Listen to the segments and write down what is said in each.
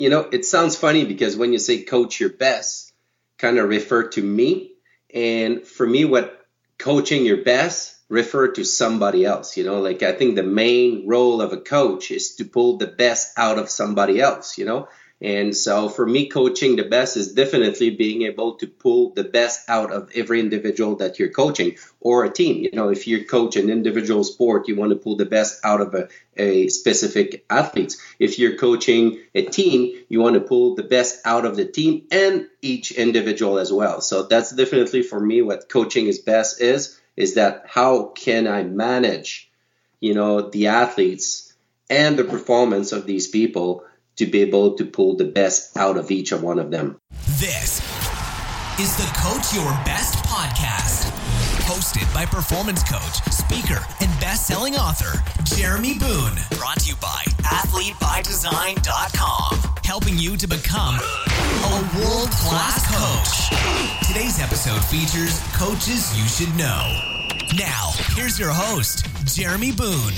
it sounds funny because when you say coach your best, kind of refer to me. And for me, what coaching your best refer to somebody else, like I think the main role of a coach is to pull the best out of somebody else, And so for me, coaching the best is definitely being able to pull the best out of every individual that you're coaching or a team. If you coach an individual sport, you want to pull the best out of a specific athlete. If you're coaching a team, you want to pull the best out of the team and each individual as well. So that's definitely for me what coaching is best is that how can I manage, the athletes and the performance of these people to be able to pull the best out of each one of them. This is the Coach Your Best podcast, hosted by performance coach, speaker, and best-selling author, Jeremy Boone. Brought to you by AthleteByDesign.com, helping you to become a world-class coach. Today's episode features coaches you should know. Now, here's your host, Jeremy Boone.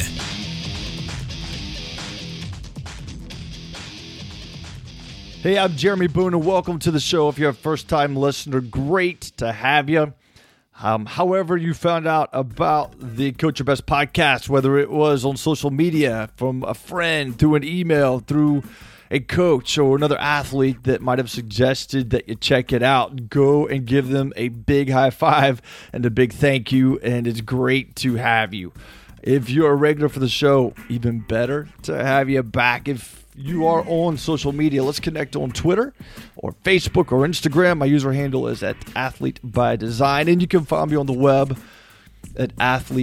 Hey, I'm Jeremy Boone, and welcome to the show. If you're a first-time listener, great to have you. However you found out about the Coach Your Best podcast, whether it was on social media, from a friend, through an email, through a coach or another athlete that might have suggested that you check it out, go and give them a big high five and a big thank you, and it's great to have you. If you're a regular for the show, even better to have you back. If you are on social media, let's connect on Twitter or Facebook or Instagram. My user handle is at Athlete by Design, and you can find me on the web at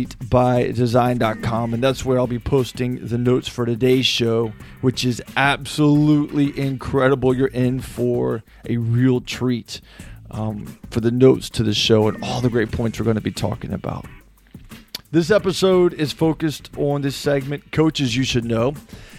AthleteByDesign.com, and that's where I'll be posting the notes for today's show, which is absolutely incredible. You're in for a real treat for the notes to the show and all the great points we're going to be talking about. This episode is focused on this segment, Coaches You Should Know.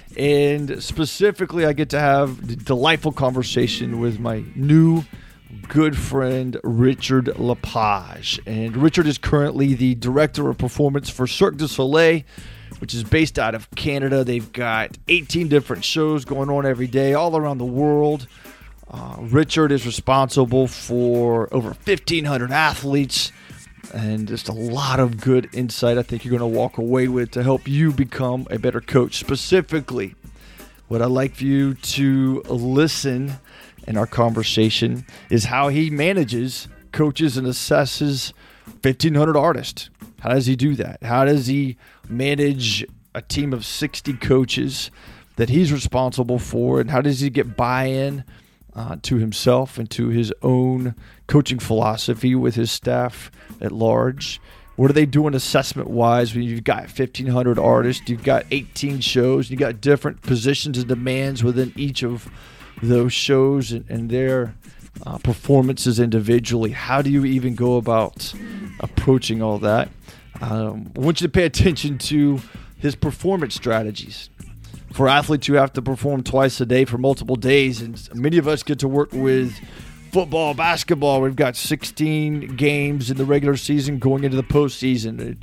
And specifically, I get to have the delightful conversation with my new good friend, Richard Lepage. And Richard is currently the Director of Performance for Cirque du Soleil, which is based out of Canada. They've got 18 different shows going on every day all around the world. Richard is responsible for over 1,500 athletes, and just a lot of good insight I think you're going to walk away with to help you become a better coach. Specifically, what I'd like for you to listen in our conversation is how he manages, coaches, and assesses 1,500 artists. How does he do that? How does he manage a team of 60 coaches that he's responsible for? And how does he get buy-in to himself and to his own coaching philosophy with his staff at large? What are they doing assessment-wise when you've got 1,500 artists, you've got 18 shows, you've got different positions and demands within each of those shows and their performances individually? How do you even go about approaching all that? I want you to pay attention to his performance strategies. For athletes, you have to perform twice a day for multiple days, and many of us get to work with football, basketball. We've got 16 games in the regular season going into the postseason.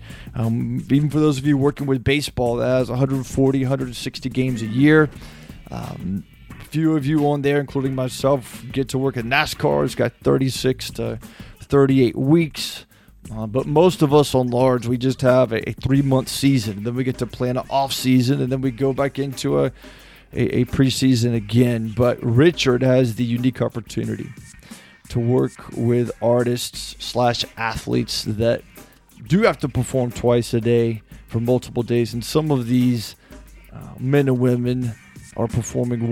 Even for those of you working with baseball, that has 140, 160 games a year. A few of you on there, including myself, get to work at NASCAR. It's got 36 to 38 weeks. But most of us on large, we just have a 3-month season. Then we get to plan an off season, and then we go back into a preseason again. But Richard has the unique opportunity to work with artists/athletes that do have to perform twice a day for multiple days. And some of these men and women are performing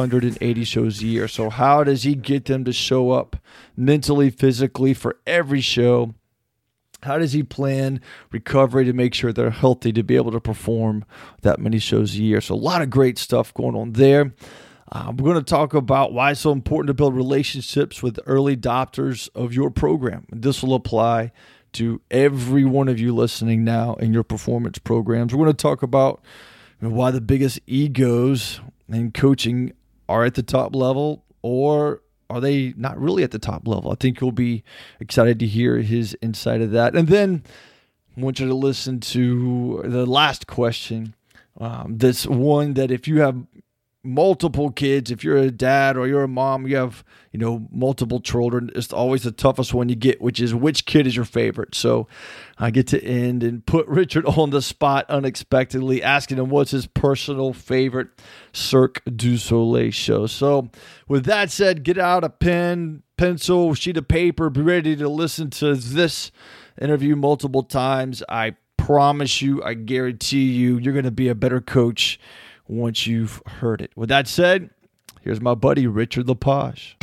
180 shows a year. So how does he get them to show up mentally, physically for every show? How does he plan recovery to make sure they're healthy to be able to perform that many shows a year? So a lot of great stuff going on there. We're going to talk about why it's so important to build relationships with early adopters of your program. This will apply to every one of you listening now in your performance programs. We're going to talk about why the biggest egos in coaching are at the top level, or are they not really at the top level? I think you'll be excited to hear his insight of that. And then I want you to listen to the last question. That's one that if you have multiple kids, if you're a dad or you're a mom, you have, multiple children, it's always the toughest one you get, which is which kid is your favorite. So I get to end and put Richard on the spot unexpectedly, asking him what's his personal favorite Cirque du Soleil show. So with that said, get out a pen, pencil, sheet of paper, be ready to listen to this interview multiple times. I promise you, I guarantee you, you're going to be a better coach once you've heard it. With that said, here's my buddy, Richard Lepage.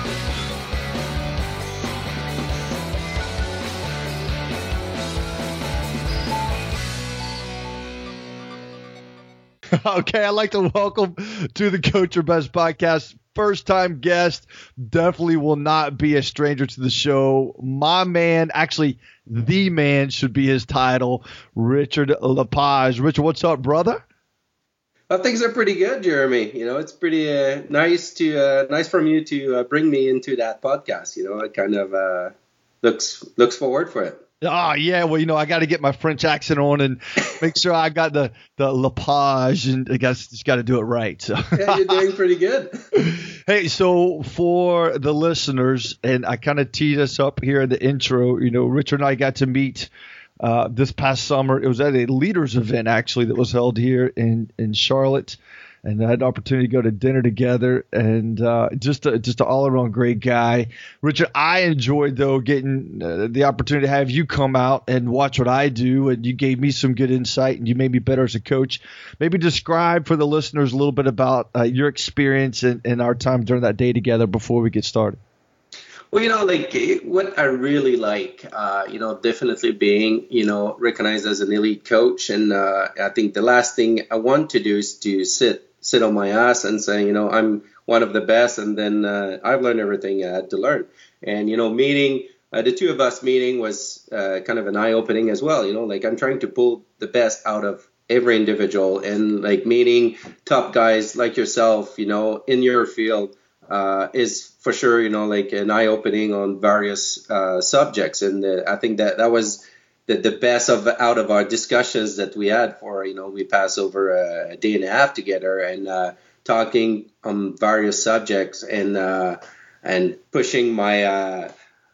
Okay, I'd like to welcome to the Coach Your Best podcast. First-time guest, definitely will not be a stranger to the show. My man, actually, the man should be his title, Richard Lepage. Richard, what's up, brother? Things are pretty good, Jeremy. It's pretty nice from you to bring me into that podcast. I kind of looks forward for it. Oh, yeah. Well, I got to get my French accent on and make sure I got the Lepage, and I guess just got to do it right. So. Yeah, you're doing pretty good. Hey, so for the listeners, and I kind of teed us up here in the intro, Richard and I got to meet this past summer. It was at a leaders event, actually, that was held here in Charlotte. And I had the opportunity to go to dinner together, and just an all-around great guy. Richard, I enjoyed, though, getting the opportunity to have you come out and watch what I do, and you gave me some good insight, and you made me better as a coach. Maybe describe for the listeners a little bit about your experience and our time during that day together before we get started. Well, what I really like, definitely being, recognized as an elite coach. And I think the last thing I want to do is to sit on my ass and say, I'm one of the best. And then I've learned everything I had to learn. And, meeting, the two of us meeting was kind of an eye-opening as well. I'm trying to pull the best out of every individual, and meeting top guys like yourself, in your field. Is for sure, an eye-opening on various subjects. And I think that was the best out of our discussions that we had we passed over a day and a half together and talking on various subjects and pushing my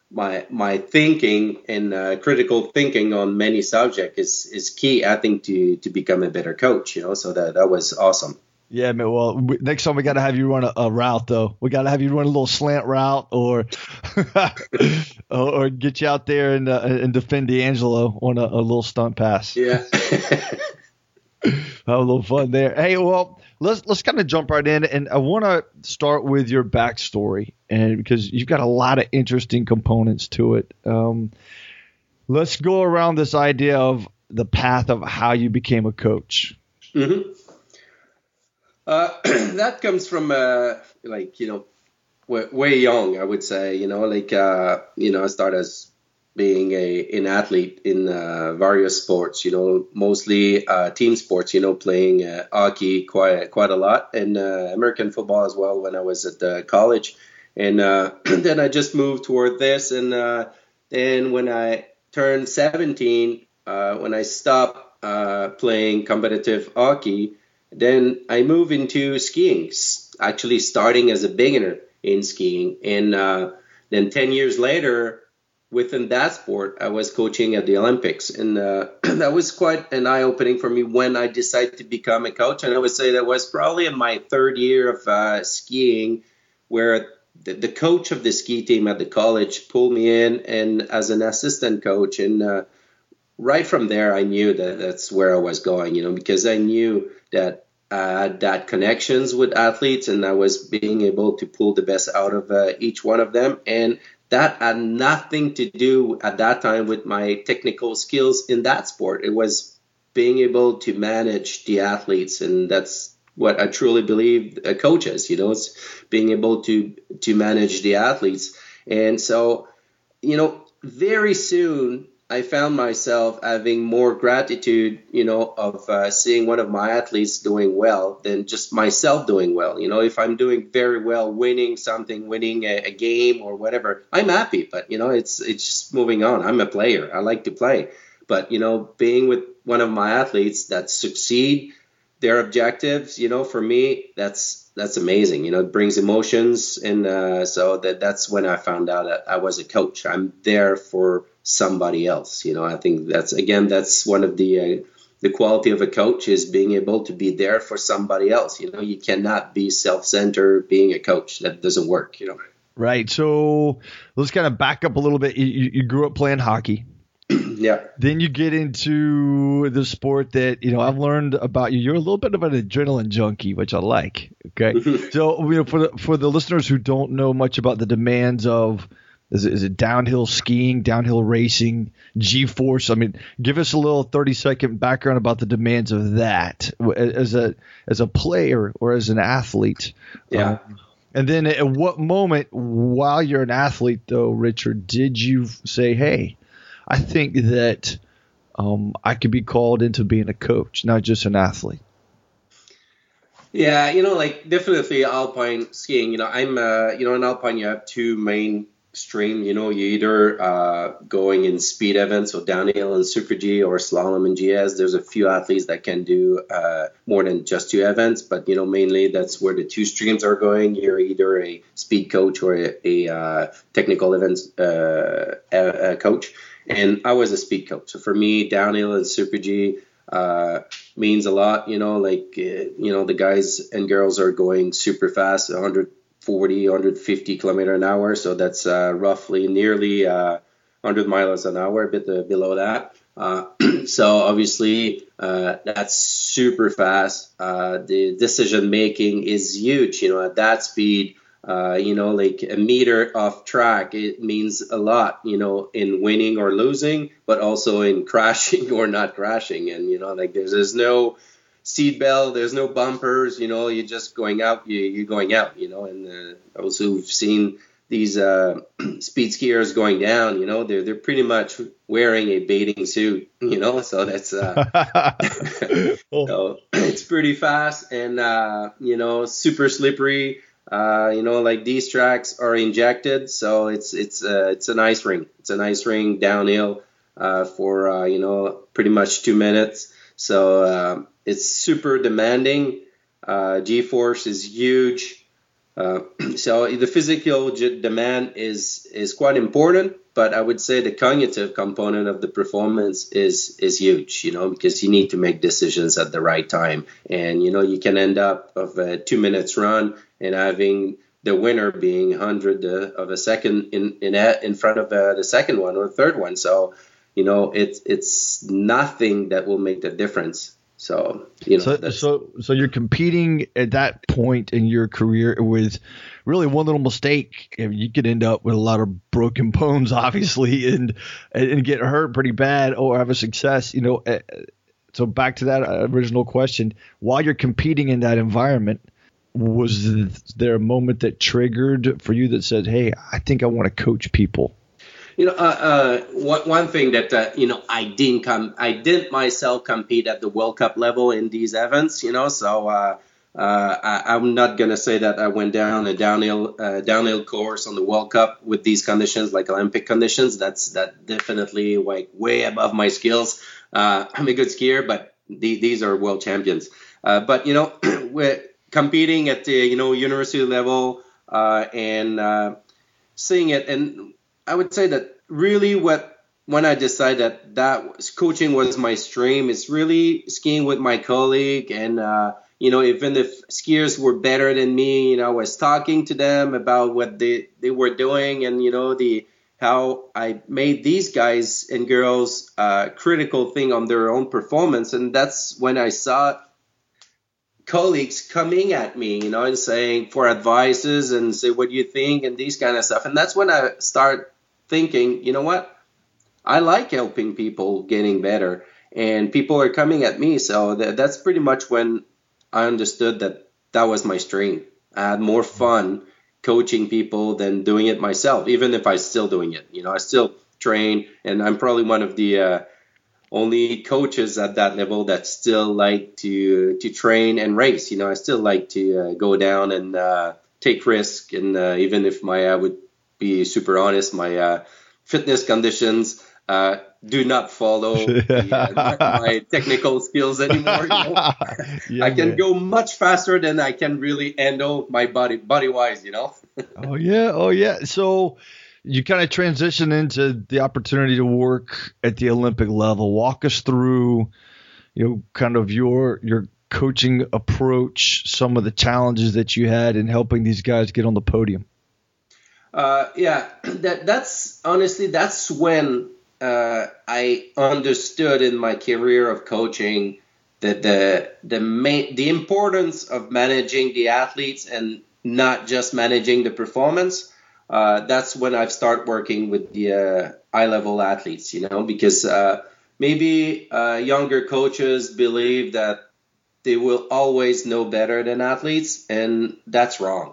thinking and critical thinking on many subjects is key, I think, to become a better coach, so that was awesome. Yeah, man. Well, next time we got to have you run a route, though. We got to have you run a little slant route, or or get you out there and defend D'Angelo on a little stunt pass. Yeah, have a little fun there. Hey, well, let's kind of jump right in, and I want to start with your backstory, and because you've got a lot of interesting components to it. Let's go around this idea of the path of how you became a coach. Mm-hmm. That comes from, way young, I would say, I started as being an athlete in various sports, mostly team sports, playing hockey quite a lot, and American football as well when I was at college. And then I just moved toward this. And then when I turned 17, when I stopped playing competitive hockey, then I moved into skiing, actually starting as a beginner in skiing. And then 10 years later, within that sport, I was coaching at the Olympics. And that was quite an eye-opening for me when I decided to become a coach. And I would say that was probably in my third year of skiing, where the coach of the ski team at the college pulled me in and as an assistant coach. And right from there, I knew that that's where I was going, because I knew that I had that connections with athletes, and I was being able to pull the best out of each one of them. And that had nothing to do at that time with my technical skills in that sport. It was being able to manage the athletes, and that's what I truly believe a coach is, it's being able to manage the athletes. And so, very soon I found myself having more gratitude, of seeing one of my athletes doing well than just myself doing well. If I'm doing very well, winning something, winning a game or whatever, I'm happy. But, it's just moving on. I'm a player. I like to play. But, being with one of my athletes that succeed, their objectives, for me, that's amazing. It brings emotions. And so that's when I found out that I was a coach. I'm there for somebody else. I think that's one of the quality of a coach is being able to be there for somebody else. You cannot be self-centered being a coach. That doesn't work, Right. So let's kind of back up a little bit. You grew up playing hockey. Yeah. Then you get into the sport that, I've learned about you. You're a little bit of an adrenaline junkie, which I like. Okay. So, for the listeners who don't know much about the demands of, is it downhill skiing, downhill racing, G-force? I mean, give us a little 30-second background about the demands of that as a player or as an athlete. Yeah. And then at what moment while you're an athlete, though, Richard, did you say, hey, I think that I could be called into being a coach, not just an athlete? Yeah, definitely alpine skiing. I'm, in alpine you have two main stream. You either going in speed events, so downhill and Super G, or slalom and GS. There's a few athletes that can do more than just two events, but mainly that's where the two streams are going. You're either a speed coach or a technical events coach. And I was a speed coach. So for me, downhill and Super G means a lot. The guys and girls are going super fast, 140, 150 kilometer an hour. So that's roughly nearly 100 miles an hour, a bit below that. So obviously that's super fast. The decision making is huge. At that speed, like a meter off track, it means a lot, in winning or losing, but also in crashing or not crashing. And, there's no seat belt, there's no bumpers, you're just going out, you're going out, and also we've seen these speed skiers going down, they're pretty much wearing a bathing suit, so that's so it's pretty fast and, super slippery. These tracks are injected, so it's an ice ring. It's an ice ring downhill for pretty much 2 minutes. So it's super demanding. G-force is huge. So the physical demand is quite important, but I would say the cognitive component of the performance is huge, because you need to make decisions at the right time. And, you can end up of a 2 minutes run and having the winner being 100 of a second in front of the second one or third one. So, it's nothing that will make the difference. So, so you're competing at that point in your career with really one little mistake, and you could end up with a lot of broken bones, obviously, and get hurt pretty bad, or have a success, So back to that original question, while you're competing in that environment, was there a moment that triggered for you that said, hey, I think I want to coach people? One thing that I didn't myself compete at the World Cup level in these events, so I'm not gonna say that I went down a downhill course on the World Cup with these conditions, like Olympic conditions. That definitely like way above my skills. I'm a good skier, but these are world champions. But we're competing at the university level and seeing it, and I would say that really when I decided that coaching was my stream, it's really skiing with my colleague. And, even if skiers were better than me, I was talking to them about what they were doing and, how I made these guys and girls critical thing on their own performance. And that's when I saw colleagues coming at me, and saying for advices and say, what do you think? And these kind of stuff. And that's when I start thinking, you know what? I like helping people getting better, and people are coming at me. So that's pretty much when I understood that was my stream. I had more fun coaching people than doing it myself, even if I'm still doing it. I still train, and I'm probably one of the only coaches at that level that still like to train and race. I still like to go down and take risk. And even if I would be super honest, my fitness conditions do not follow my technical skills anymore. Yeah, I can man. go much faster than I can really handle my body wise. Oh yeah. So you kind of transition into the opportunity to work at the Olympic level. Walk us through, kind of your coaching approach, some of the challenges that you had in helping these guys get on the podium. That's when I understood in my career of coaching that the importance of managing the athletes and not just managing the performance. That's when I've started working with the high level athletes, because maybe younger coaches believe that they will always know better than athletes, and that's wrong.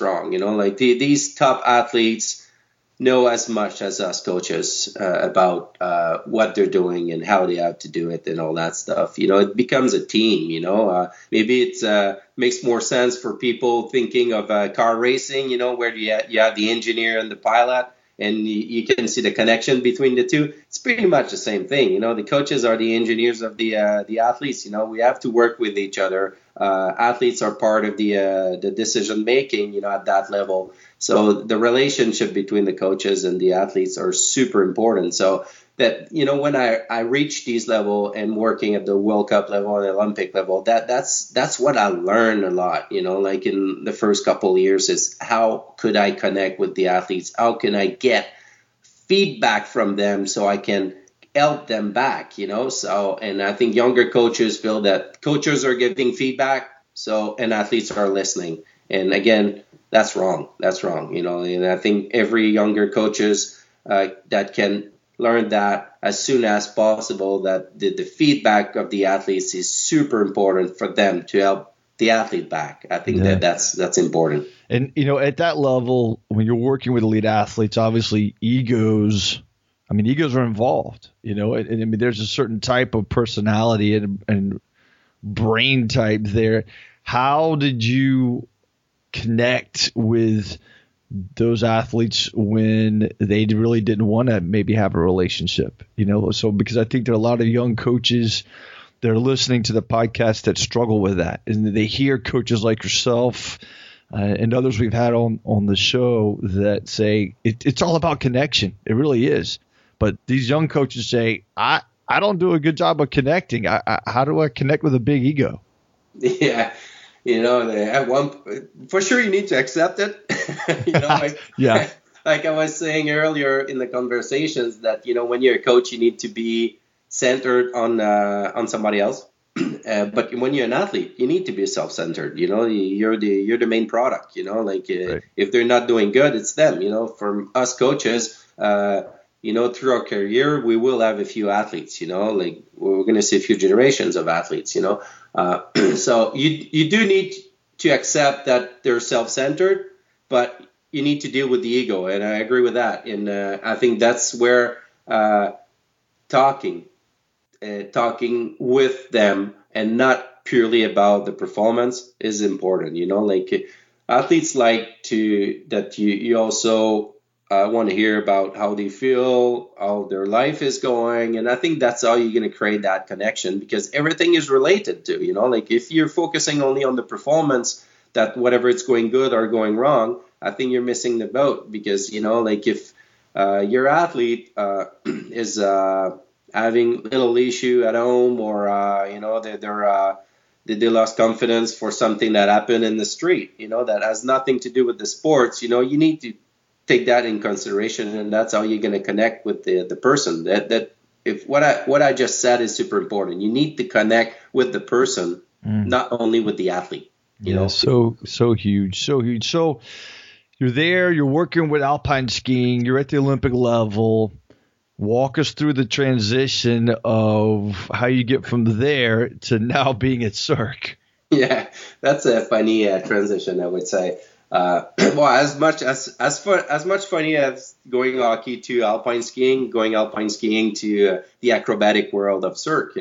These top athletes know as much as us coaches about what they're doing and how they have to do it and all that stuff. It becomes a team. Maybe it makes more sense for people thinking of car racing. Where you have the engineer and the pilot, and you can see the connection between the two. It's pretty much the same thing. The coaches are the engineers of the athletes. We have to work with each other. Athletes are part of the decision making, at that level. So the relationship between the coaches and the athletes are super important. So that, when I reach these level and working at the World Cup level and Olympic level, that's what I learned a lot, like in the first couple of years, is how could I connect with the athletes? How can I get feedback from them so I can help them back, So, and I think younger coaches feel that coaches are giving feedback, and athletes are listening. And again, that's wrong. And I think every younger coaches that can learn that as soon as possible, that the feedback of the athletes is super important for them to help the athlete back. I think that's important. And, at that level, when you're working with elite athletes, obviously egos are involved, and there's a certain type of personality and brain type there. How did you connect with those athletes when they really didn't want to maybe have a relationship, So because I think there are a lot of young coaches that are listening to the podcast that struggle with that, and they hear coaches like yourself and others we've had on the show that say it's all about connection. It really is. But these young coaches say, I don't do a good job of connecting. How do I connect with a big ego? Yeah. At one, for sure, you need to accept it. Yeah. Like I was saying earlier in the conversations that, when you're a coach, you need to be centered on somebody else. But when you're an athlete, you need to be self-centered. You're the main product. Right. If they're not doing good, it's them. For us coaches, through our career, we will have a few athletes. We're going to see a few generations of athletes. So you do need to accept that they're self-centered, but you need to deal with the ego, and I agree with that. And I think that's where talking with them and not purely about the performance is important. Athletes like that you also want to hear about how they feel, how their life is going. And I think that's how you're going to create that connection, because everything is related to, if you're focusing only on the performance, that whatever it's going good or going wrong, I think you're missing the boat. Because, if your athlete is having little issue at home, or, they lost confidence for something that happened in the street, that has nothing to do with the sports, you need to take that in consideration, and that's how you're going to connect with the person. That if what I just said is super important. You need to connect with the person, not only with the athlete. So huge. So you're there. You're working with alpine skiing. You're at the Olympic level. Walk us through the transition of how you get from there to now being at Cirque. Yeah, that's a funny transition, I would say. Well, as much funny as going hockey to alpine skiing, going alpine skiing to the acrobatic world of Cirque,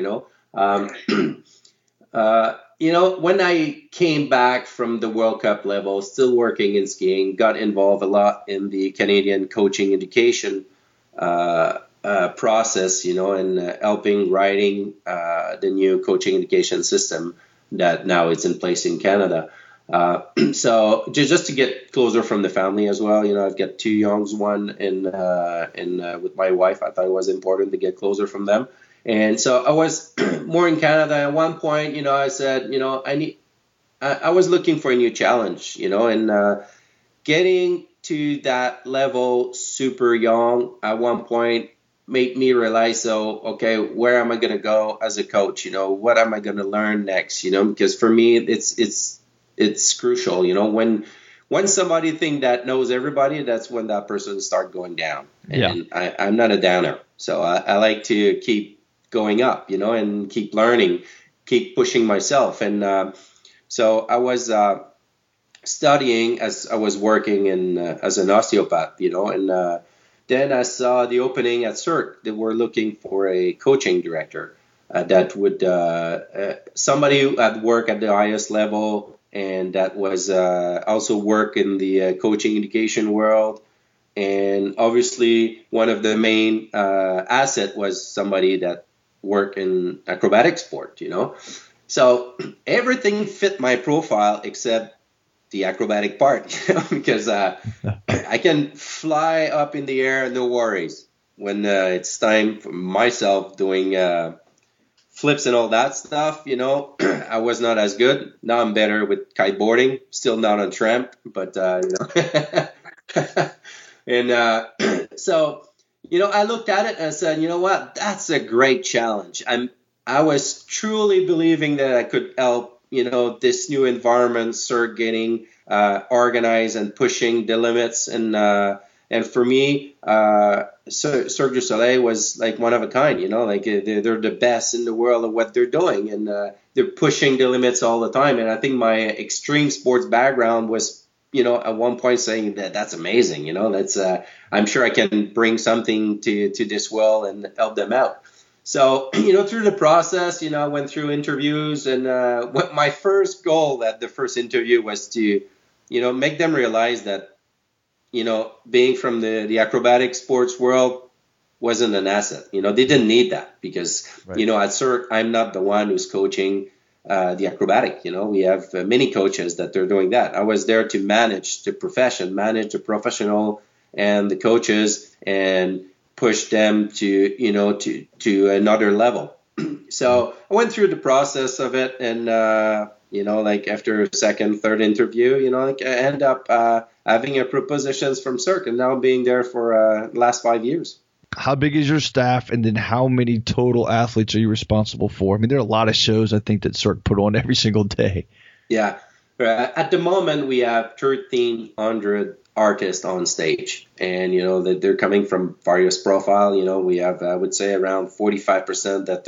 when I came back from the World Cup level, still working in skiing, got involved a lot in the Canadian coaching education process, and helping writing the new coaching education system that now is in place in Canada. So just to get closer from the family as well, I've got two youngs, one with my wife. I thought it was important to get closer from them. And so I was more in Canada. At one point, I said, I was looking for a new challenge, and getting to that level super young at one point made me realize, okay, where am I going to go as a coach? What am I going to learn next? Because for me, it's crucial. When somebody think that knows everybody, that's when that person start going down. And I'm not a downer. So I like to keep going up, and keep learning, keep pushing myself. And so I was studying as I was working as an osteopath, and then I saw the opening at CERC. They were looking for a coaching director that would somebody who had worked at the highest level and that was also work in the coaching education world. And obviously, one of the main asset was somebody that worked in acrobatic sport, So everything fit my profile except the acrobatic part, because I can fly up in the air, no worries. When it's time for myself doing flips and all that stuff, I was not as good. Now I'm better with kiteboarding, still not on tramp, but and so I looked at it and I said, you know what, that's a great challenge. I was truly believing that I could help this new environment start getting organized and pushing the limits. And for me, Cirque du Soleil was like one of a kind, they're the best in the world at what they're doing. And they're pushing the limits all the time. And I think my extreme sports background was, at one point saying that's amazing. I'm sure I can bring something to this world and help them out. So, through the process, I went through interviews, and what my first goal at the first interview was to, make them realize that, being from the acrobatic sports world wasn't an asset. They didn't need that because, at CERC, I'm not the one who's coaching the acrobatic. We have many coaches that they're doing that. I was there to manage the profession, manage the professional and the coaches, and push them to another level. So I went through the process of it, and after a second, third interview, I end up having a propositions from CERC, and now being there for the last 5 years. How big is your staff, and then how many total athletes are you responsible for? I mean, there are a lot of shows I think that CERC put on every single day. Yeah. At the moment, we have 1,300 artists on stage, and that they're coming from various profile. We have, I would say, around 45% that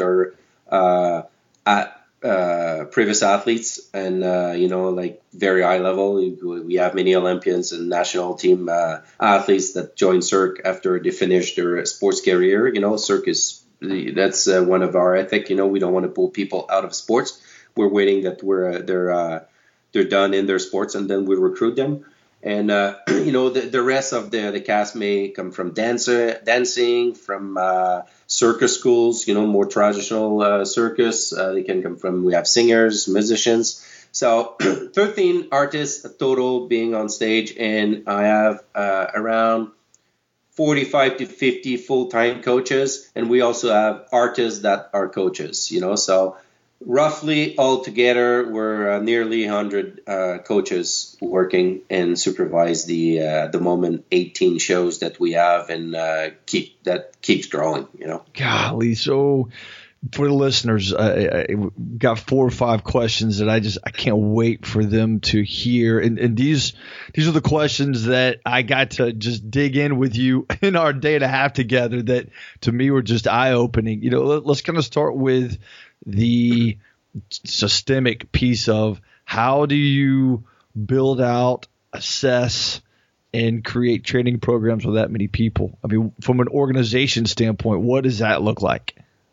are previous athletes, and very high level. We have many Olympians and national team athletes that join CERC after they finish their sports career. CERC that's one of our ethic. We don't want to pull people out of sports. We're waiting that they're done in their sports, and then we recruit them. And, the rest of the cast may come from dancing, from circus schools, more traditional circus. They can come from, we have singers, musicians. So 13 artists total being on stage, and I have around 45 to 50 full-time coaches. And we also have artists that are coaches, so roughly altogether, we're nearly 100 coaches working and supervise the moment 18 shows that we have, and keeps growing. Golly, so for the listeners, I got 4 or 5 questions that I can't wait for them to hear, and these are the questions that I got to just dig in with you in our day and a half together that to me were just eye opening. Let's kind of start with the systemic piece of how do you build out, assess, and create training programs with that many people? I mean, from an organization standpoint, what does that look like?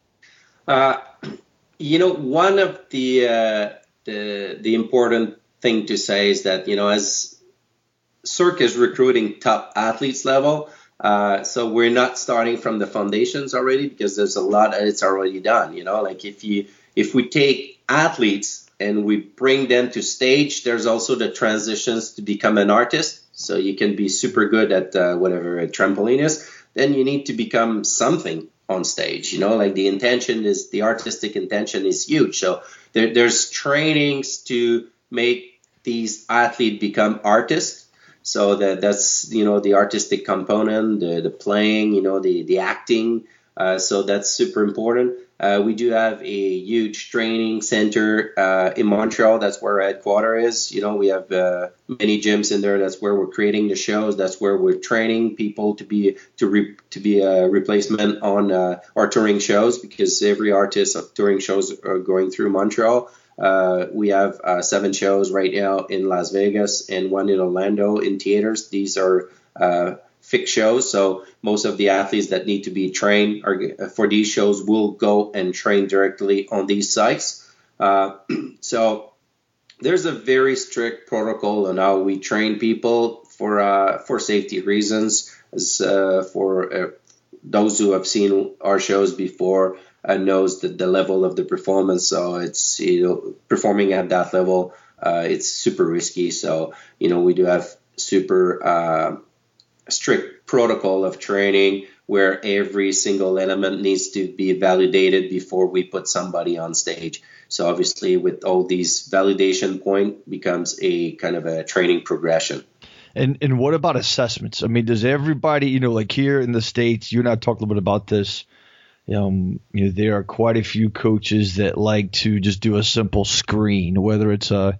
One of the important thing to say is that, as CERC is recruiting top athletes level, So we're not starting from the foundations already, because there's a lot that it's already done. Like if we take athletes and we bring them to stage, there's also the transitions to become an artist. So you can be super good at whatever a trampoline is. Then you need to become something on stage. Like the artistic intention is huge. So there's trainings to make these athletes become artists. So that's the artistic component, the playing, the acting. So that's super important. We do have a huge training center in Montreal. That's where our headquarters is. We have many gyms in there. That's where we're creating the shows. That's where we're training people to be a replacement on our touring shows, because every artist of touring shows are going through Montreal. We have 7 shows right now in Las Vegas and 1 in Orlando in theaters. These are fixed shows, so most of the athletes that need to be trained for these shows will go and train directly on these sites. So there's a very strict protocol on how we train people for safety reasons. For those who have seen our shows before, knows the level of the performance. So it's performing at that level, it's super risky. So we do have super strict protocol of training where every single element needs to be validated before we put somebody on stage. So obviously, with all these validation point becomes a kind of a training progression. And what about assessments? I mean, does everybody, like here in the States, you and I talked a little bit about this. There are quite a few coaches that like to just do a simple screen, whether it's a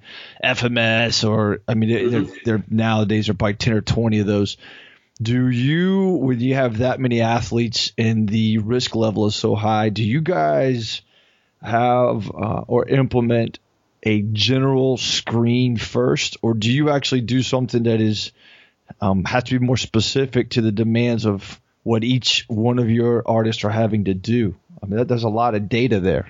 FMS or, there nowadays are probably 10 or 20 of those. When you have that many athletes and the risk level is so high, do you guys have or implement a general screen first, or do you actually do something that is has to be more specific to the demands of what each one of your artists are having to do? I mean, there's a lot of data there.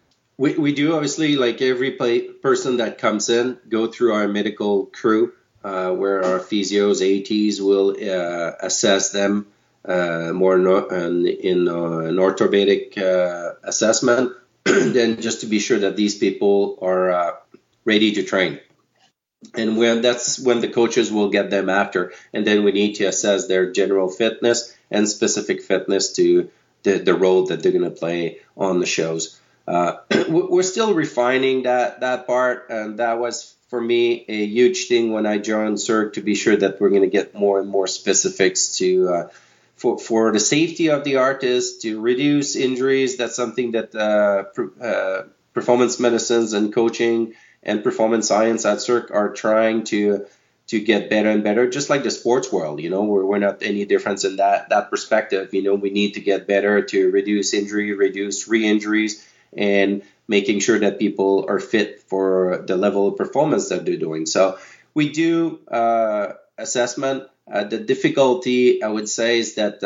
We do, obviously, like every person that comes in, go through our medical crew, where our physios, ATs will assess them more in an orthopedic assessment, then just to be sure that these people are ready to train. And that's when the coaches will get them after. And then we need to assess their general fitness and specific fitness to the role that they're going to play on the shows. We're still refining that part. And that was, for me, a huge thing when I joined Cirque, to be sure that we're going to get more and more specifics to for the safety of the artist, to reduce injuries. That's something that performance medicines and coaching and performance science at Cirque are trying to get better and better, just like the sports world. We're not any difference in that perspective. We need to get better to reduce injury, reduce re-injuries, and making sure that people are fit for the level of performance that they're doing. So we do assessment. The difficulty, I would say, is that,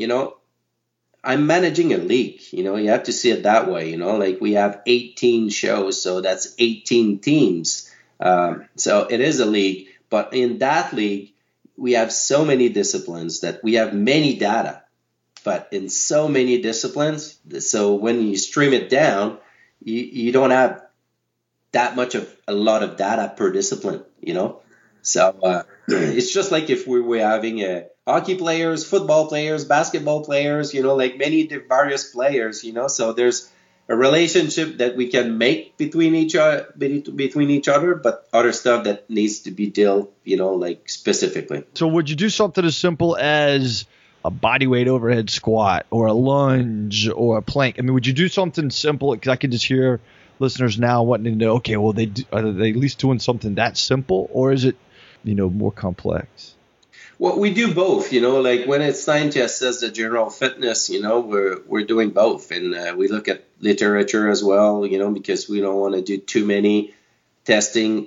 I'm managing a league. You have to see it that way. Like we have 18 shows, so that's 18 teams. So it is a league. But in that league, we have so many disciplines that we have many data. But in so many disciplines, so when you stream it down, you don't have that much of a lot of data per discipline, So it's just like if we were having hockey players, football players, basketball players, like many various players, So there's a relationship that we can make between each other, but other stuff that needs to be dealt, like specifically. So would you do something as simple as a bodyweight overhead squat or a lunge or a plank? I mean, would you do something simple? Because I can just hear listeners now wanting to know, okay, well, are they at least doing something that simple, or is it, more complex? Well, we do both, like when it's time to assess the general fitness, we're doing both. And we look at literature as well, because we don't want to do too many testing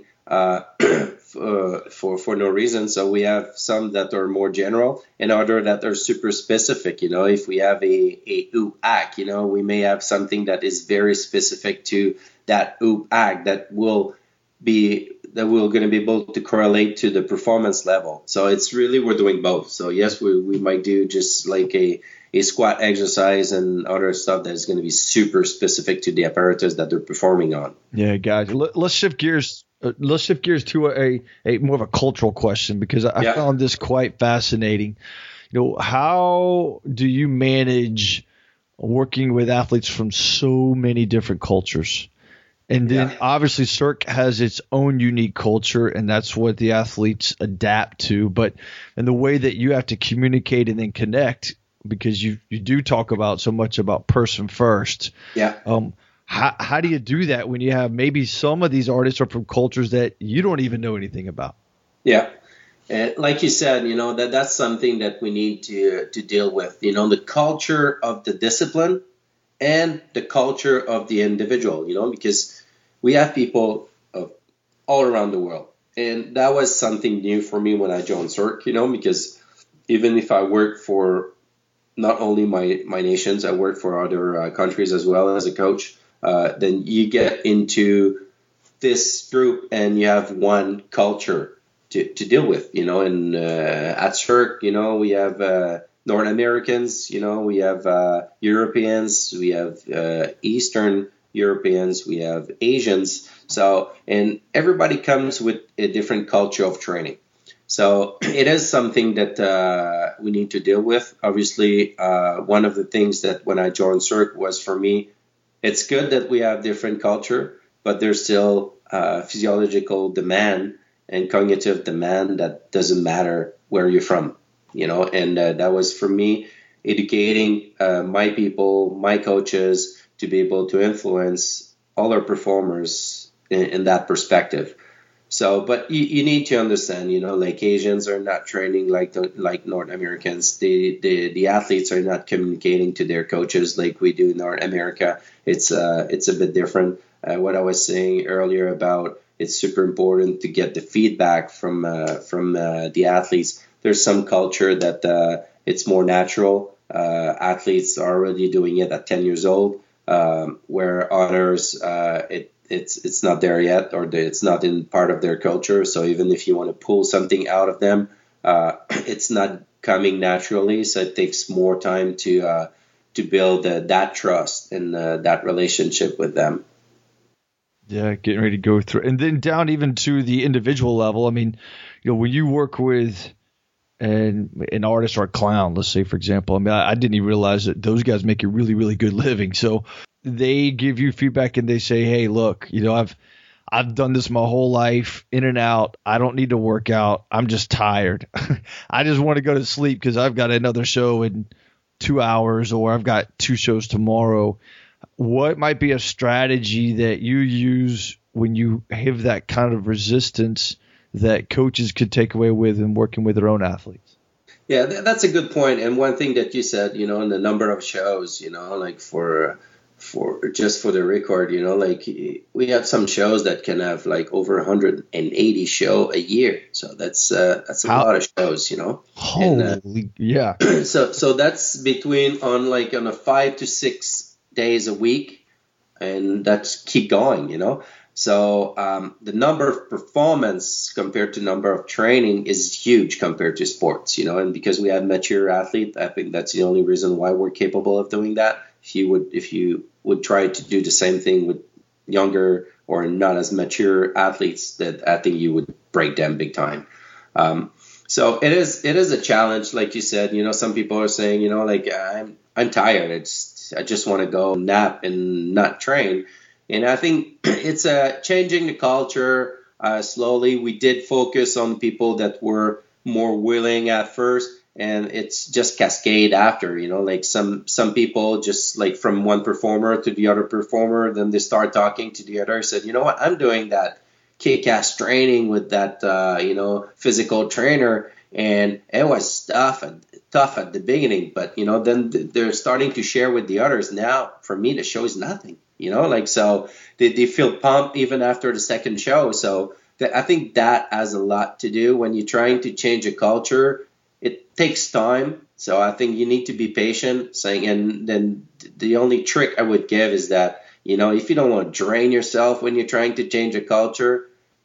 for no reason. So we have some that are more general and other that are super specific. If we have a hoop act, we may have something that is very specific to that hoop act that will be that we're going to be able to correlate to the performance level. So it's really, we're doing both. So yes, we might do just like a squat exercise and other stuff that is going to be super specific to the apparatus that they're performing on. Yeah, guys, let's shift gears. Let's shift gears to a more of a cultural question, because I found this quite fascinating. How do you manage working with athletes from so many different cultures? And then obviously Cirque has its own unique culture, and that's what the athletes adapt to. But in the way that you have to communicate and then connect, because you do talk about so much about person first. Yeah. How do you do that when you have maybe some of these artists are from cultures that you don't even know anything about? Yeah. And like you said, that's something that we need to deal with, the culture of the discipline and the culture of the individual, because we have people all around the world. And that was something new for me when I joined Cirque, because even if I work for not only my nations, I work for other countries as well as a coach, then you get into this group and you have one culture to deal with, and at Cirque, we have North Americans, we have Europeans, we have Eastern Europeans, we have Asians. So, and everybody comes with a different culture of training. So it is something that we need to deal with. Obviously, one of the things that when I joined Cirque was, for me, it's good that we have different culture, but there's still physiological demand and cognitive demand that doesn't matter where you're from, and that was for me, educating my people, my coaches, to be able to influence all our performers in that perspective. So, but you need to understand, like Asians are not training like North Americans. The athletes are not communicating to their coaches like we do in North America. It's a bit different. What I was saying earlier about it's super important to get the feedback from the athletes. There's some culture that it's more natural. Athletes are already doing it at 10 years old, where others it's not there yet, or it's not in part of their culture. So even if you want to pull something out of them, it's not coming naturally. So it takes more time to build that trust and that relationship with them. Yeah, getting ready to go through, and then down even to the individual level. I mean, when you work with an artist or a clown, let's say, for example, I mean, I didn't even realize that those guys make a really, really good living. So they give you feedback and they say, hey, look, I've done this my whole life, in and out. I don't need to work out. I'm just tired. I just want to go to sleep because I've got another show in 2 hours, or I've got 2 shows tomorrow. What might be a strategy that you use when you have that kind of resistance that coaches could take away with in working with their own athletes? Yeah, that's a good point. And one thing that you said, in the number of shows, like for just for the record, like we have some shows that can have like over 180 show a year. So that's a lot of shows, Holy, yeah. So that's between on a 5 to 6 days a week, and that's keep going, So the number of performance compared to number of training is huge compared to sports, and because we have mature athletes, I think that's the only reason why we're capable of doing that. If you would try to do the same thing with younger or not as mature athletes, that I think you would break them big time. So it is a challenge, like you said. Some people are saying, like I'm tired. I just want to go nap and not train. And I think it's changing the culture slowly. We did focus on people that were more willing at first, and it's just cascade after, like some people just like from one performer to the other performer, then they start talking to the other, said, what, I'm doing that kick-ass training with that, physical trainer, and it was tough at the beginning, but, then they're starting to share with the others. Now, for me, the show is nothing. So they feel pumped even after the second show. So I think that has a lot to do when you're trying to change a culture. It takes time. So I think you need to be patient. And then the only trick I would give is that, if you don't want to drain yourself when you're trying to change a culture,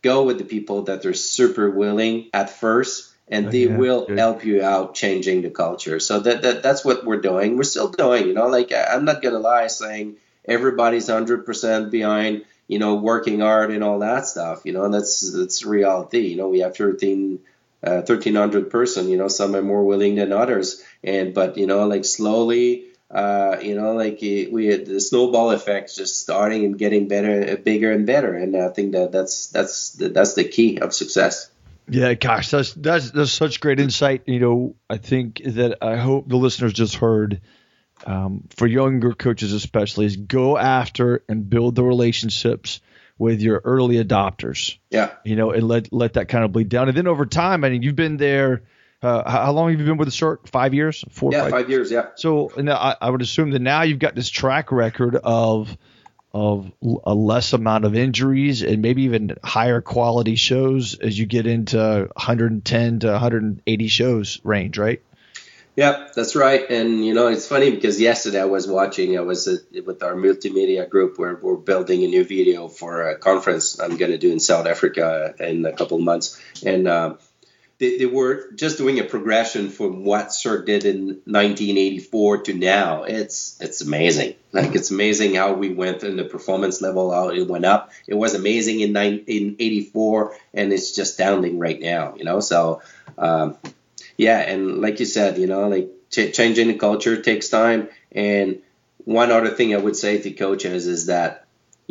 go with the people that are super willing at first, and they will help you out changing the culture. So that's what we're doing. We're still doing, like I'm not going to lie saying everybody's 100% behind, working hard and all that stuff. That's reality. We have 1,300 person, some are more willing than others. But like slowly, we had the snowball effect just starting and getting better, bigger and better. And I think that's the key of success. Yeah, gosh, that's such great insight. I think that I hope the listeners just heard, for younger coaches especially, is go after and build the relationships with your early adopters. Yeah. And let that kind of bleed down. And then over time, I mean, you've been there. How long have you been with the Shark? 5 years? 5 years. Yeah. So I would assume that now you've got this track record of a less amount of injuries and maybe even higher quality shows as you get into 110 to 180 shows range, right? Yeah, that's right. And, it's funny because yesterday I was with our multimedia group where we're building a new video for a conference I'm going to do in South Africa in a couple of months. And they were just doing a progression from what Cirque did in 1984 to now. It's amazing. Like, it's amazing how we went in the performance level, how it went up. It was amazing in 84, and it's just astounding right now, So, yeah, and like you said, changing the culture takes time. And one other thing I would say to coaches is that,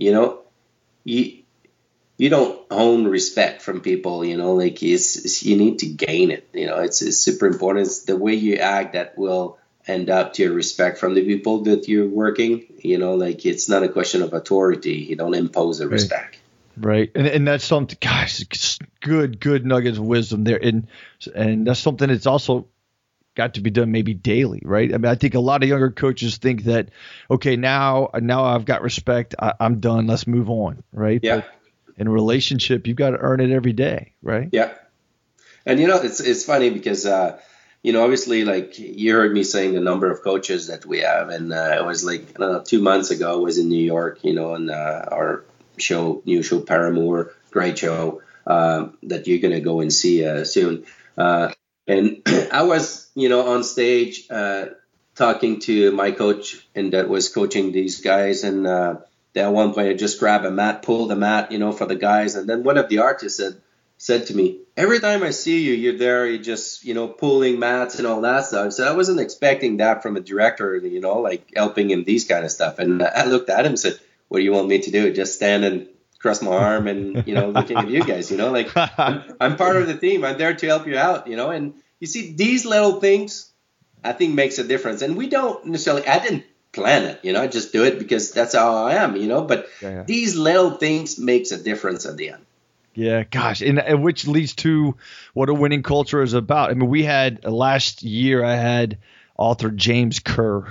you don't own respect from people, you need to gain it. It's super important. It's the way you act that will end up to your respect from the people that you're working. It's not a question of authority. You don't impose a respect. Right. And that's something, gosh, good nuggets of wisdom there. And that's something that's also got to be done maybe daily, right? I mean, I think a lot of younger coaches think that, okay, now I've got respect. I'm done. Let's move on. Right. Yeah. But in a relationship, you've got to earn it every day, right? Yeah. And, it's funny because, obviously, like you heard me saying the number of coaches that we have. And it was like, 2 months ago, I was in New York, and our new show, Paramour, great show that you're going to go and see soon. And I was, on stage talking to my coach and that was coaching these guys. And at one point I just grabbed a mat, pulled a mat, for the guys. And then one of the artists said to me, every time I see you, you're there, you're just, pulling mats and all that stuff. So I wasn't expecting that from a director, like helping in these kind of stuff. And I looked at him and said, what do you want me to do? Just stand and cross my arm and, looking at you guys, like I'm part of the team. I'm there to help you out, and you see these little things, I think makes a difference. And we don't necessarily, I didn't plan it, I just do it because that's how I am, but these little things makes a difference at the end. Yeah, gosh, and which leads to what a winning culture is about. I mean, we had last year, I had author James Kerr,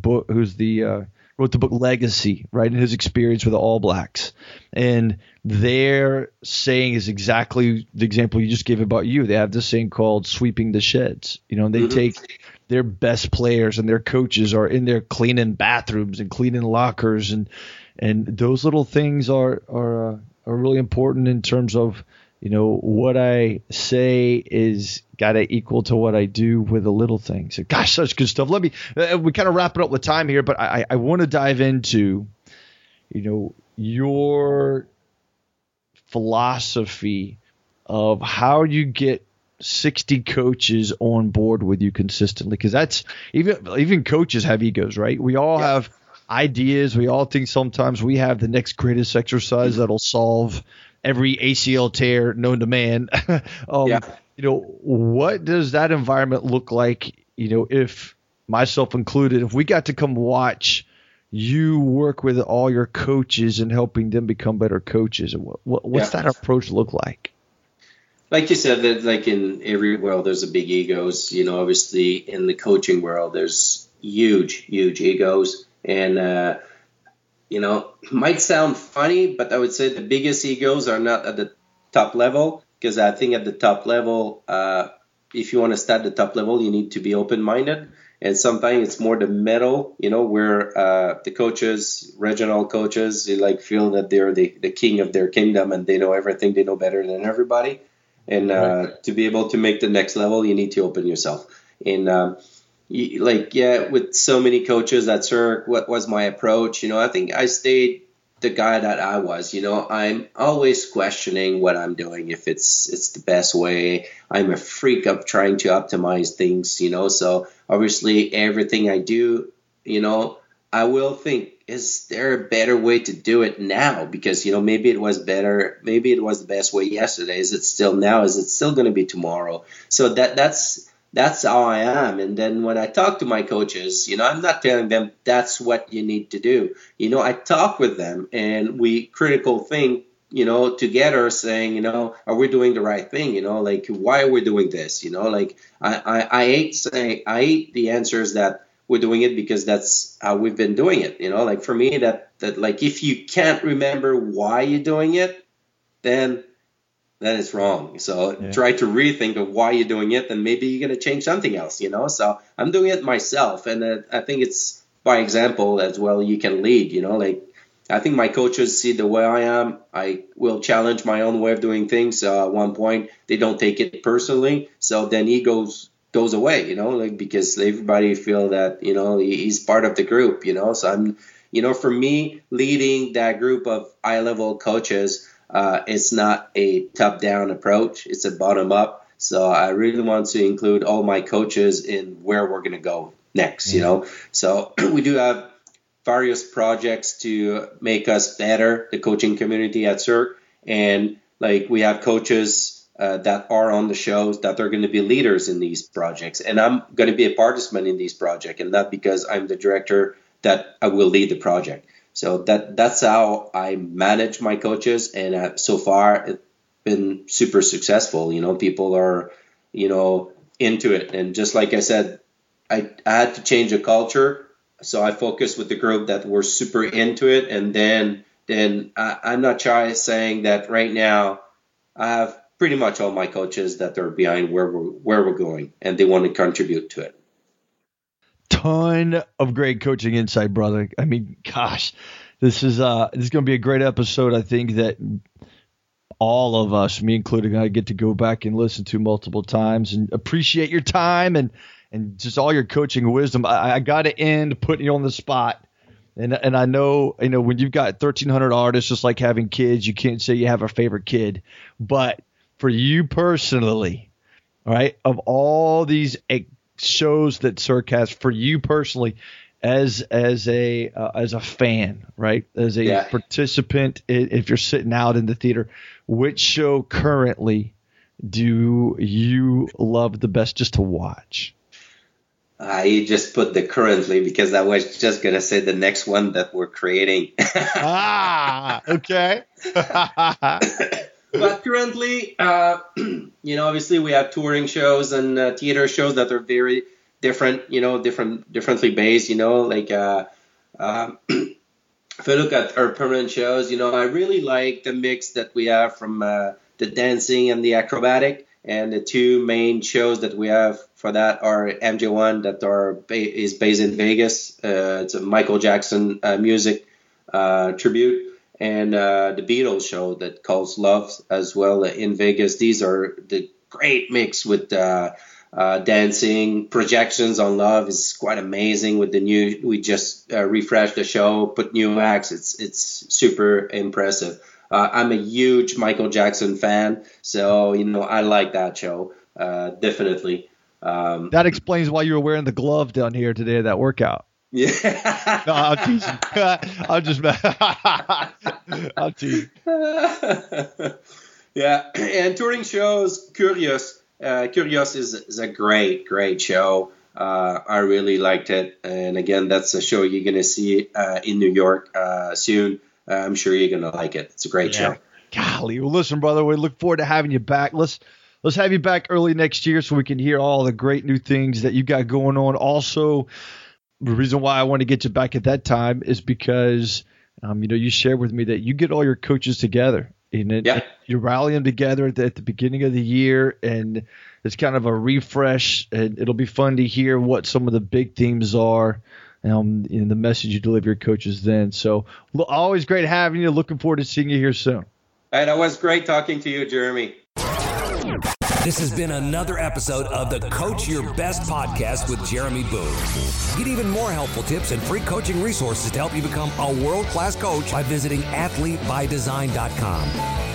wrote the book Legacy, right, and his experience with the All Blacks. And their saying is exactly the example you just gave about you. They have this saying called sweeping the sheds. They take their best players and their coaches are in there cleaning bathrooms and cleaning lockers. And those little things are really important in terms of, what I say is got to equal to what I do with the little things. Gosh, such good stuff. We kind of wrap it up with time here, but I want to dive into, your philosophy of how you get 60 coaches on board with you consistently. Because that's even coaches have egos, right? We all have ideas. We all think sometimes we have the next greatest exercise that'll solve every ACL tear known to man. What does that environment look like? If myself included, if we got to come watch you work with all your coaches and helping them become better coaches, what's that approach look like? Like you said, that like in every world, there's a big egos. Obviously in the coaching world, there's huge egos, and it might sound funny, but I would say the biggest egos are not at the top level, because I think at the top level, if you want to start at the top level, you need to be open-minded. And sometimes it's more the middle, where the coaches, regional coaches, they like feel that they're the king of their kingdom and they know everything, they know better than everybody. And to be able to make the next level, you need to open yourself. And with so many coaches at Cirque, what was my approach? I think I stayed the guy that I was. I'm always questioning what I'm doing, if it's the best way. I'm a freak of trying to optimize things, so obviously everything I do, I will think, is there a better way to do it now? Because, maybe it was better, maybe it was the best way yesterday. Is it still now? Is it still going to be tomorrow? So that's how I am. And then when I talk to my coaches, I'm not telling them that's what you need to do. I talk with them and we critical think, together, saying, are we doing the right thing? Why are we doing this? I hate the answers that we're doing it because that's how we've been doing it. For me, that if you can't remember why you're doing it, then it's wrong. So try to rethink of why you're doing it, and maybe you're going to change something else, So I'm doing it myself, and I think it's by example as well. You can lead, I think my coaches see the way I am. I will challenge my own way of doing things. At one point, they don't take it personally, so then he goes away, because everybody feel that he's part of the group, So I'm, for me, leading that group of high-level coaches. It's not a top-down approach. It's a bottom-up. So I really want to include all my coaches in where we're going to go next, So we do have various projects to make us better, the coaching community at Cirque. And we have coaches that are on the shows that are going to be leaders in these projects. And I'm going to be a participant in these projects, and not because I'm the director that I will lead the project. So that's how I manage my coaches, and so far it's been super successful. People are, into it. And just like I said, I had to change the culture, so I focused with the group that were super into it. And then I'm not shy saying that right now I have pretty much all my coaches that are behind where we're going, and they want to contribute to it. Ton of great coaching insight, brother. I mean, gosh, this is going to be a great episode. I think that all of us, me including, I get to go back and listen to multiple times, and appreciate your time and just all your coaching wisdom. I got to end putting you on the spot. And I know, when you've got 1,300 artists, just like having kids, you can't say you have a favorite kid. But for you personally, all right, of all these shows that Cirque has, for you personally, as a fan, right, as a participant, if you're sitting out in the theater, which show currently do you love the best just to watch? You just put the currently, because I was just going to say the next one that we're creating. Okay. But currently, obviously we have touring shows and theater shows that are very different, differently based, if I look at our permanent shows, I really like the mix that we have from the dancing and the acrobatic. And the two main shows that we have for that are MJ1 that is based in Vegas. It's a Michael Jackson music tribute. And the Beatles show that calls Love as well in Vegas. These are the great mix with dancing. Projections on Love is quite amazing with the new. We just refreshed the show, put new acts. It's super impressive. I'm a huge Michael Jackson fan, so I like that show definitely. That explains why you were wearing the glove down here today at that workout. Yeah. No, I'm teasing. I'm teasing. Yeah, and touring shows, Curious. Curious is a great show. I really liked it, and again, that's a show you're gonna see in New York soon. I'm sure you're gonna like it. It's a great show. Golly, well, listen, brother, we look forward to having you back. Let's have you back early next year so we can hear all the great new things that you got going on. Also, the reason why I want to get you back at that time is because, you shared with me that you get all your coaches together You rally them together at the beginning of the year, and it's kind of a refresh. And it'll be fun to hear what some of the big themes are, in the message you deliver your coaches then. So always great having you. Looking forward to seeing you here soon. All right, that was great talking to you, Jeremy. This has been another episode of the Coach Your Best podcast with Jeremy Boone. Get even more helpful tips and free coaching resources to help you become a world-class coach by visiting athletebydesign.com.